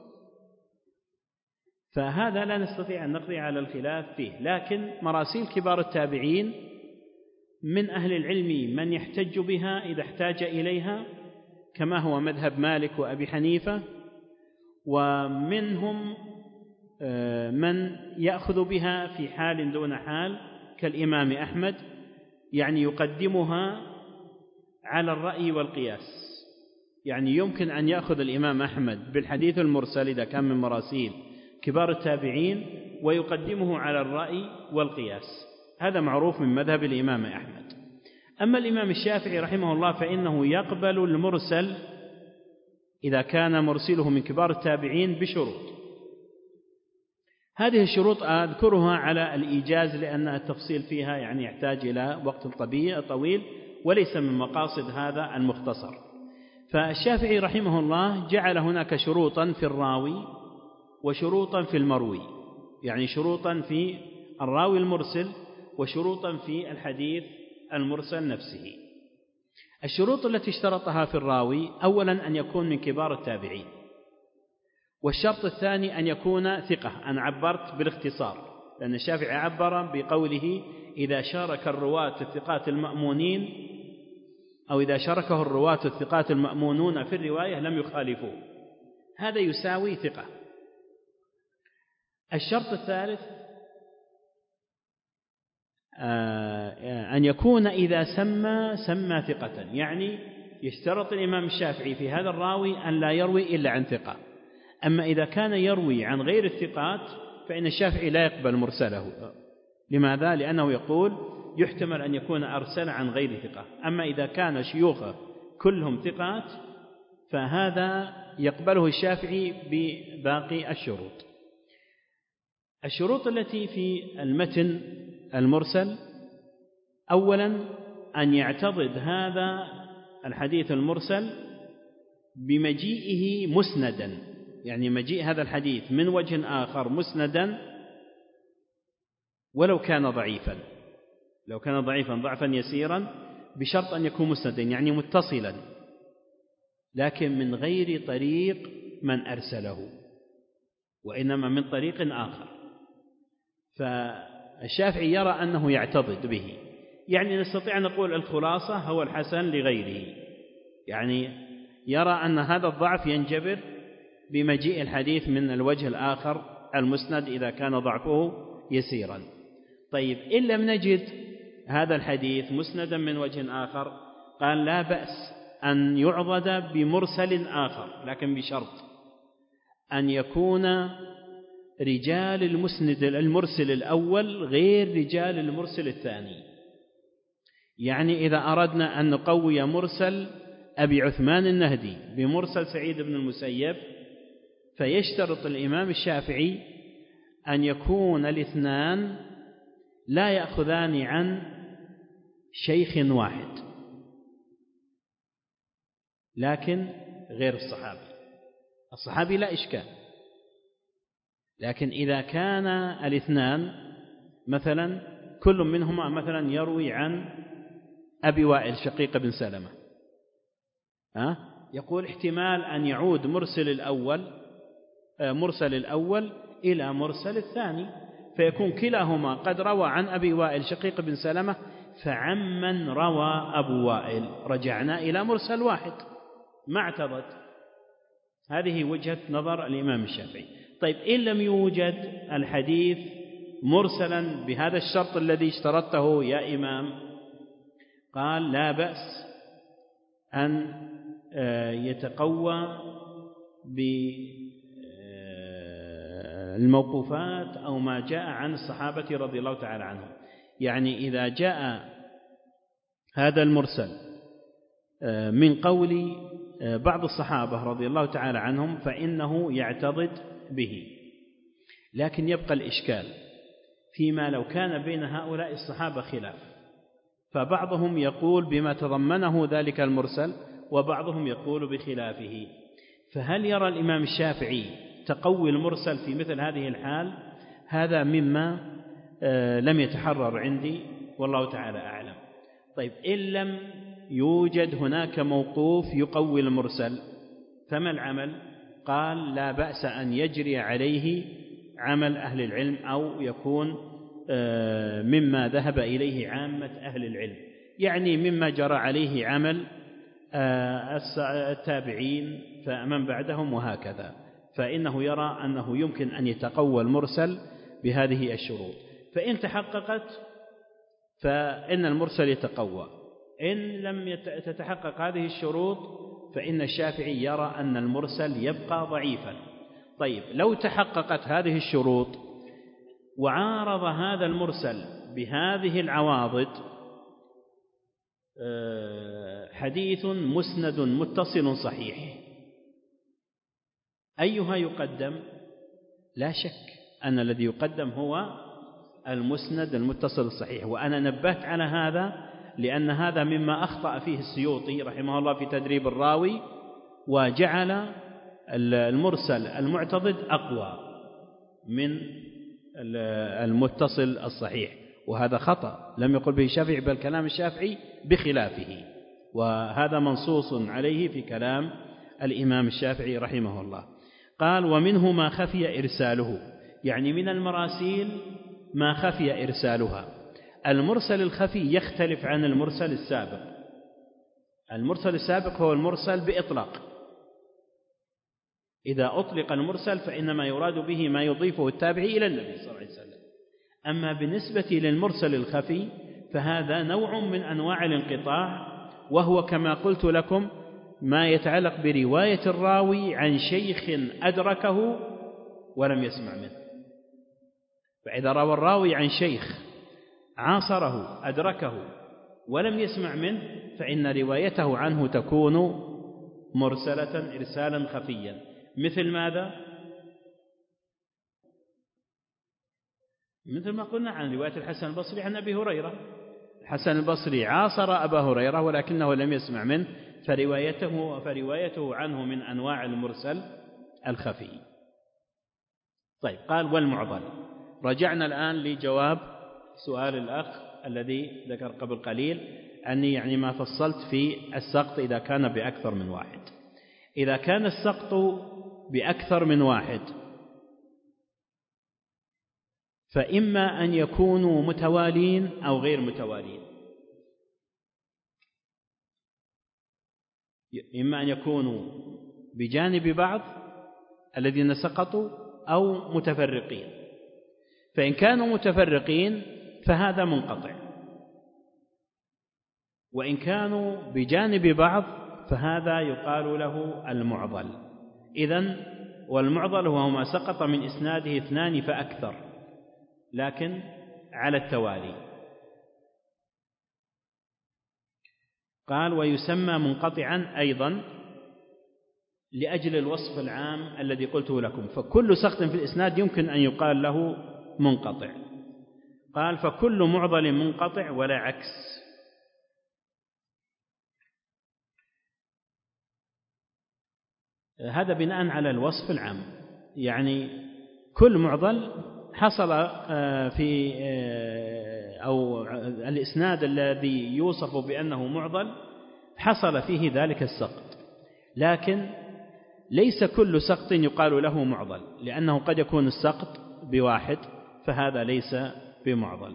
فهذا لا نستطيع أن نقضي على الخلاف فيه. لكن مراسيل كبار التابعين من أهل العلم من يحتج بها إذا احتاج إليها، كما هو مذهب مالك وأبي حنيفة، ومنهم من يأخذ بها في حال دون حال كالإمام أحمد، يعني يقدمها على الرأي والقياس. يعني يمكن أن يأخذ الإمام أحمد بالحديث المرسل إذا كان من مراسيل كبار التابعين ويقدمه على الرأي والقياس، هذا معروف من مذهب الإمام أحمد. أما الإمام الشافعي رحمه الله فإنه يقبل المرسل إذا كان مرسله من كبار التابعين بشروط. هذه الشروط أذكرها على الإيجاز لأن التفصيل فيها يعني يحتاج إلى وقت طويل وليس من مقاصد هذا المختصر. فالشافعي رحمه الله جعل هناك شروطا في الراوي وشروطا في المروي، يعني شروطا في الراوي المرسل وشروطا في الحديث المرسل نفسه. الشروط التي اشترطها في الراوي: أولا أن يكون من كبار التابعين، والشرط الثاني أن يكون ثقة. أنا عبرت بالاختصار لأن الشافعي عبر بقوله إذا شارك الرواة الثقات المأمونين، أو إذا شاركه الرواة الثقات المأمونون في الرواية لم يخالفوه، هذا يساوي ثقة. الشرط الثالث أن يكون إذا سمى ثقة، يعني يشترط الإمام الشافعي في هذا الراوي أن لا يروي إلا عن ثقة. أما إذا كان يروي عن غير الثقات فإن الشافعي لا يقبل مرسله. لماذا؟ لأنه يقول يحتمل أن يكون أرسل عن غير ثقة. أما إذا كان شيوخه كلهم ثقات فهذا يقبله الشافعي بباقي الشروط. الشروط التي في المتن المرسل: أولا أن يعتضد هذا الحديث المرسل بمجيئه مسندا، يعني مجيء هذا الحديث من وجه آخر مسندا ولو كان ضعيفا، لو كان ضعيفا ضعفا يسيرا، بشرط أن يكون مسندا يعني متصلا، لكن من غير طريق من أرسله وإنما من طريق آخر. فالشافعي يرى أنه يعتضد به، يعني نستطيع أن نقول الخلاصة هو الحسن لغيره، يعني يرى أن هذا الضعف ينجبر بمجيء الحديث من الوجه الآخر المسند إذا كان ضعفه يسيرا. طيب إن لم نجد هذا الحديث مسندا من وجه آخر، قال لا بأس أن يعضد بمرسل آخر، لكن بشرط أن يكون رجال المرسل الأول غير رجال المرسل الثاني. يعني إذا أردنا أن نقوي مرسل أبي عثمان النهدي بمرسل سعيد بن المسيب، فيشترط الإمام الشافعي أن يكون الاثنان لا يأخذان عن شيخ واحد لكن غير الصحابي. الصحابي لا إشكال، لكن إذا كان الاثنان مثلا كل منهما مثلا يروي عن أبي وائل شقيق بن سلمة، يقول احتمال أن يعود مرسل الأول إلى مرسل الثاني، فيكون كلاهما قد روى عن أبي وائل شقيق بن سلمة، فعمن روى أبو وائل رجعنا إلى مرسل واحد ما اعتضد. هذه وجهة نظر الإمام الشافعي. طيب إن لم يوجد الحديث مرسلا بهذا الشرط الذي اشترطته يا إمام، قال لا بأس أن يتقوى بالموقوفات أو ما جاء عن الصحابة رضي الله تعالى عنهم. يعني إذا جاء هذا المرسل من قول بعض الصحابة رضي الله تعالى عنهم فإنه يعتضد به، لكن يبقى الإشكال فيما لو كان بين هؤلاء الصحابة خلاف، فبعضهم يقول بما تضمنه ذلك المرسل وبعضهم يقول بخلافه، فهل يرى الإمام الشافعي تقوي المرسل في مثل هذه الحال؟ هذا مما لم يتحرر عندي والله تعالى أعلم. طيب إن لم يوجد هناك موقوف يقوي المرسل فما العمل؟ قال لا بأس أن يجري عليه عمل أهل العلم أو يكون مما ذهب إليه عامة أهل العلم، يعني مما جرى عليه عمل التابعين فمن بعدهم وهكذا، فإنه يرى أنه يمكن أن يتقوى المرسل بهذه الشروط، فإن تحققت فإن المرسل يتقوى، إن لم تتحقق هذه الشروط فإن الشافعي يرى أن المرسل يبقى ضعيفا. طيب لو تحققت هذه الشروط وعارض هذا المرسل بهذه العواضد حديث مسند متصل صحيح، أيها يقدم؟ لا شك أن الذي يقدم هو المسند المتصل الصحيح، وأنا نبهت على هذا لأن هذا مما أخطأ فيه السيوطي رحمه الله في تدريب الراوي، وجعل المرسل المعتضد أقوى من المتصل الصحيح، وهذا خطأ لم يقل به الشافعي، بل كلام الشافعي بخلافه، وهذا منصوص عليه في كلام الإمام الشافعي رحمه الله. قال ومنه ما خفي إرساله، يعني من المراسيل ما خفي إرسالها. المرسل الخفي يختلف عن المرسل السابق. المرسل السابق هو المرسل بإطلاق، إذا أطلق المرسل فإنما يراد به ما يضيفه التابعي إلى النبي صلى الله عليه وسلم. أما بالنسبة للمرسل الخفي فهذا نوع من أنواع الانقطاع، وهو كما قلت لكم ما يتعلق برواية الراوي عن شيخ أدركه ولم يسمع منه. فإذا روى الراوي عن شيخ عاصره أدركه ولم يسمع منه فإن روايته عنه تكون مرسلة إرسالا خفيا. مثل ماذا؟ مثل ما قلنا عن رواية الحسن البصري عن أبي هريرة. الحسن البصري عاصر أبا هريرة ولكنه لم يسمع منه، فروايته عنه من أنواع المرسل الخفي. طيب قال والمعضل. رجعنا الآن لجواب سؤال الأخ الذي ذكر قبل قليل أني يعني ما فصلت في السقط إذا كان بأكثر من واحد. إذا كان السقط بأكثر من واحد فإما أن يكونوا متوالين أو غير متوالين، إما أن يكونوا بجانب بعض الذين سقطوا أو متفرقين. فإن كانوا متفرقين فهذا منقطع، وإن كانوا بجانب بعض فهذا يقال له المعضل. إذن والمعضل هو ما سقط من إسناده اثنان فأكثر لكن على التوالي. قال ويسمى منقطعا أيضا لأجل الوصف العام الذي قلته لكم، فكل سقط في الإسناد يمكن أن يقال له منقطع. قال فكل معضل منقطع ولا عكس. هذا بناء على الوصف العام، يعني كل معضل حصل في أو الإسناد الذي يوصف بأنه معضل حصل فيه ذلك السقط، لكن ليس كل سقط يقال له معضل، لأنه قد يكون السقط بواحد فهذا ليس بمعضل.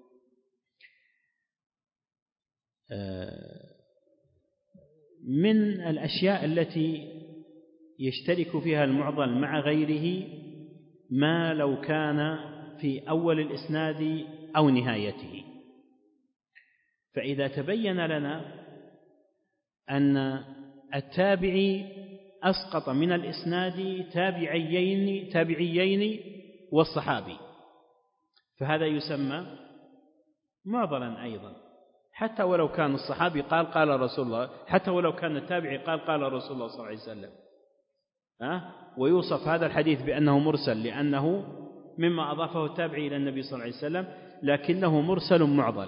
من الأشياء التي يشترك فيها المعضل مع غيره ما لو كان في أول الإسناد أو نهايته، فإذا تبين لنا أن التابعي أسقط من الإسناد تابعيين والصحابي، فهذا يسمى معضلا أيضا، حتى ولو كان الصحابي قال رسول الله، حتى ولو كان التابعي قال رسول الله صلى الله عليه وسلم، ويوصف هذا الحديث بأنه مرسل لأنه مما أضافه التابعي إلى النبي صلى الله عليه وسلم، لكنه مرسل معضل،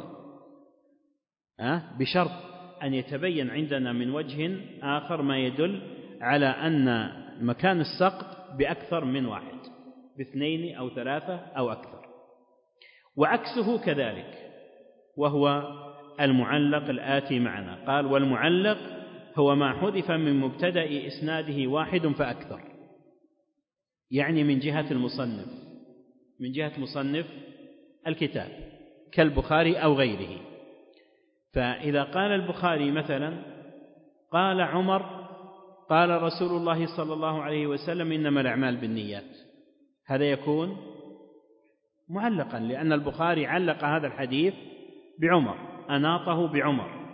بشرط أن يتبين عندنا من وجه آخر ما يدل على أن مكان السقط بأكثر من واحد، باثنين أو ثلاثة أو أكثر. وعكسه كذلك، وهو المعلق الآتي معنا. قال: والمعلق هو ما حذف من مبتدأ إسناده واحد فأكثر، يعني من جهة المصنف، من جهة مصنف الكتاب كالبخاري أو غيره. فإذا قال البخاري مثلا: قال عمر قال رسول الله صلى الله عليه وسلم إنما الأعمال بالنيات، هذا يكون معلقا، لأن البخاري علق هذا الحديث بعمر، أناطه بعمر.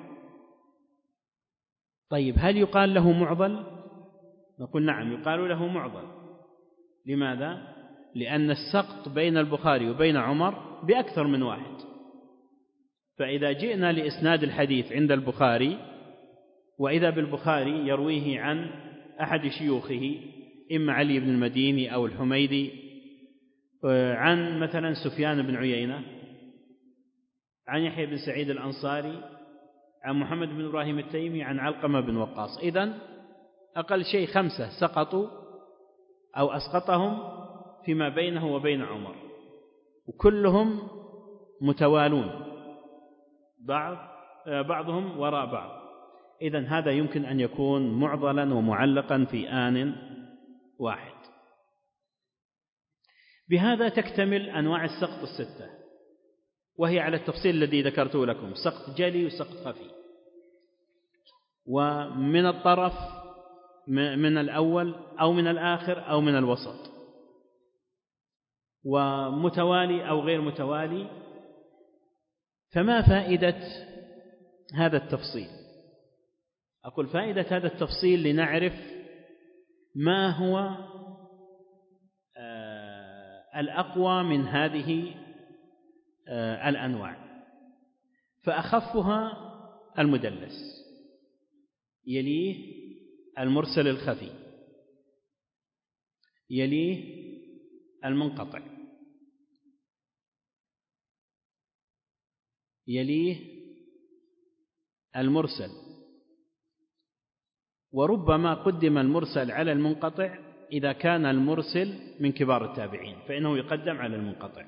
طيب، هل يقال له معضل؟ نقول نعم، يقال له معضل. لماذا؟ لأن السقط بين البخاري وبين عمر بأكثر من واحد، فإذا جئنا لإسناد الحديث عند البخاري وإذا بالبخاري يرويه عن أحد شيوخه، إما علي بن المديني أو الحميدي، عن مثلا سفيان بن عيينة، عن يحيى بن سعيد الأنصاري، عن محمد بن إبراهيم التيمي، عن علقمة بن وقاص، إذن أقل شيء 5 سقطوا أو أسقطهم فيما بينه وبين عمر، وكلهم متوالون، بعضهم وراء بعض. إذن هذا يمكن أن يكون معضلا ومعلقا في آن واحد. بهذا تكتمل أنواع السقط 6، وهي على التفصيل الذي ذكرته لكم: سقط جلي وسقط خفي، ومن الطرف، من الأول أو من الآخر أو من الوسط، ومتوالي أو غير متوالي. فما فائدة هذا التفصيل؟ أقول فائدة هذا التفصيل لنعرف ما هو الأقوى من هذه الأنواع. فأخفها المدلس، يليه المرسل الخفي، يليه المنقطع، يليه المرسل، وربما قدم المرسل على المنقطع إذا كان المرسل من كبار التابعين، فإنه يقدم على المنقطع.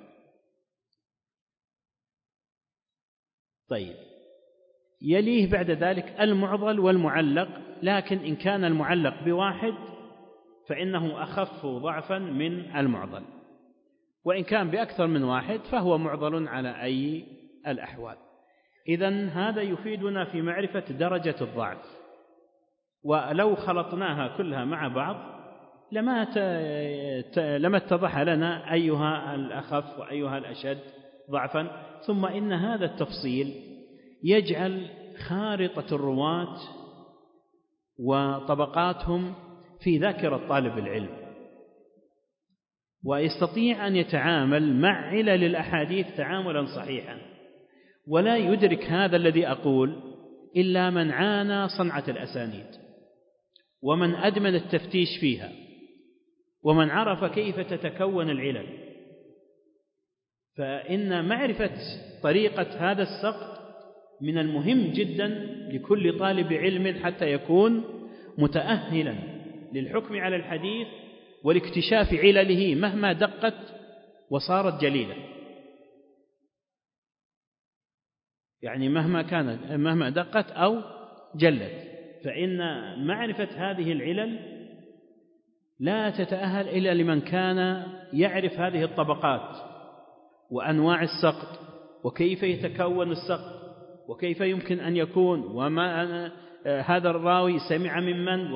طيب، يليه بعد ذلك المعضل والمعلق، لكن إن كان المعلق بواحد فإنه أخف ضعفا من المعضل، وإن كان بأكثر من واحد فهو معضل على أي الأحوال. إذن هذا يفيدنا في معرفة درجة الضعف، ولو خلطناها كلها مع بعض لما اتضح لنا أيها الأخف وأيها الأشد ضعفا. ثم إن هذا التفصيل يجعل خارطة الرواة وطبقاتهم في ذاكرة طالب العلم، ويستطيع أن يتعامل مع علل الأحاديث تعاملا صحيحا، ولا يدرك هذا الذي أقول إلا من عانى صنعة الأسانيد، ومن أدمن التفتيش فيها، ومن عرف كيف تتكون العلل. فإن معرفة طريقة هذا السقط من المهم جدا لكل طالب علم حتى يكون متأهلا للحكم على الحديث والاكتشاف علله مهما دقت وصارت جليلة. يعني مهما دقت أو جلت، فإن معرفة هذه العلل لا تتأهل إلا لمن كان يعرف هذه الطبقات وأنواع السقط وكيف يتكون السقط وكيف يمكن أن يكون، وما هذا الراوي سمع ممن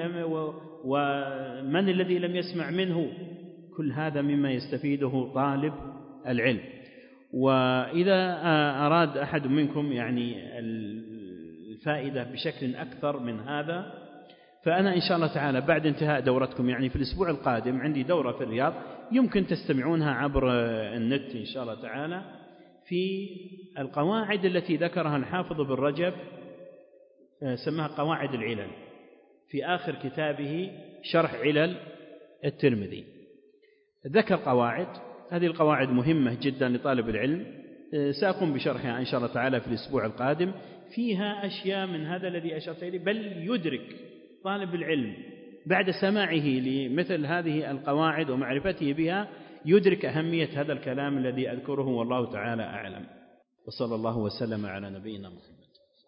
ومن الذي لم يسمع منه. كل هذا مما يستفيده طالب العلم. وإذا أراد أحد منكم يعني الفائدة بشكل أكثر من هذا، فأنا إن شاء الله تعالى بعد انتهاء دورتكم يعني في الأسبوع القادم عندي دورة في الرياض يمكن تستمعونها عبر النت إن شاء الله تعالى، في القواعد التي ذكرها الحافظ بن رجب، سماها قواعد العلل، في آخر كتابه شرح علل الترمذي. ذكر قواعد، هذه القواعد مهمة جدا لطالب العلم، سأقوم بشرحها إن شاء الله تعالى في الأسبوع القادم. فيها أشياء من هذا الذي أشرت إليه، بل يدرك طالب العلم بعد سماعه لمثل هذه القواعد ومعرفته بها يدرك أهمية هذا الكلام الذي أذكره، والله تعالى أعلم. وصلى الله وسلم على نبينا محمد.